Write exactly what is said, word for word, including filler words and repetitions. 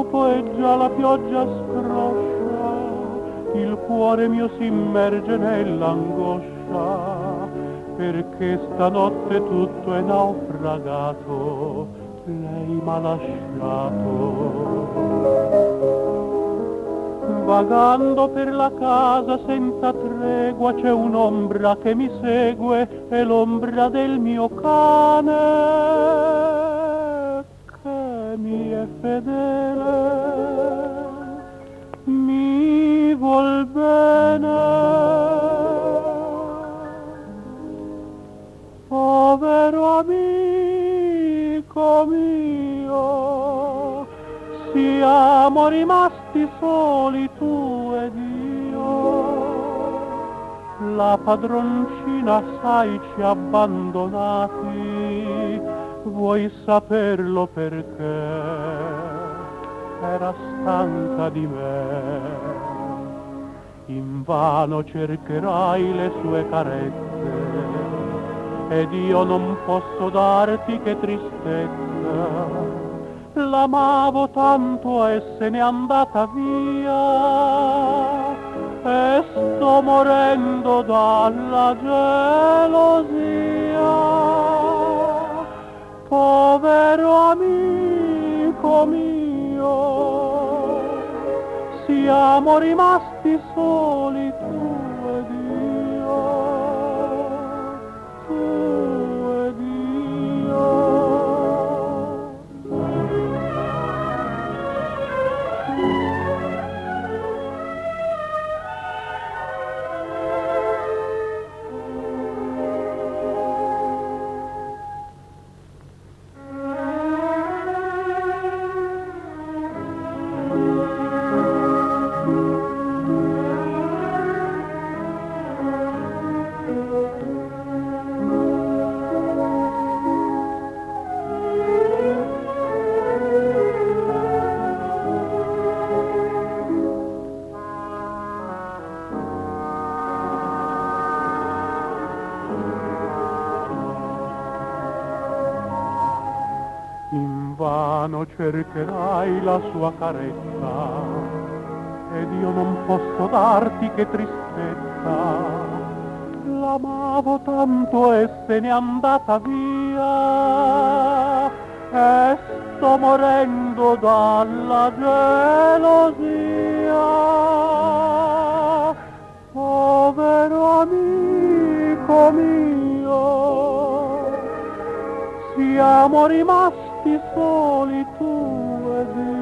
campo e già la pioggia scroscia, il cuore mio si immerge nell'angoscia, perché stanotte tutto è naufragato, lei m'ha lasciato. Vagando per la casa senza tregua c'è un'ombra che mi segue, è l'ombra del mio cane che mi è fedele, mi vuol bene. Povero amico mio, siamo rimasti soli tu ed io, la padroncina sai ci ha abbandonati, vuoi saperlo perché era stanca di me. Invano cercherai le sue carezze ed io non posso darti che tristezza. L'amavo tanto e se n'è andata via e sto morendo dalla gelosia. Povero amico mio, siamo rimasti soli tu ed io, tu ed io. Invano cercherai la sua carezza ed io non posso darti che tristezza. L'amavo tanto e se n'è andata via e sto morendo dalla gelosia. Povero amico mio, siamo rimasti soli tu ed io.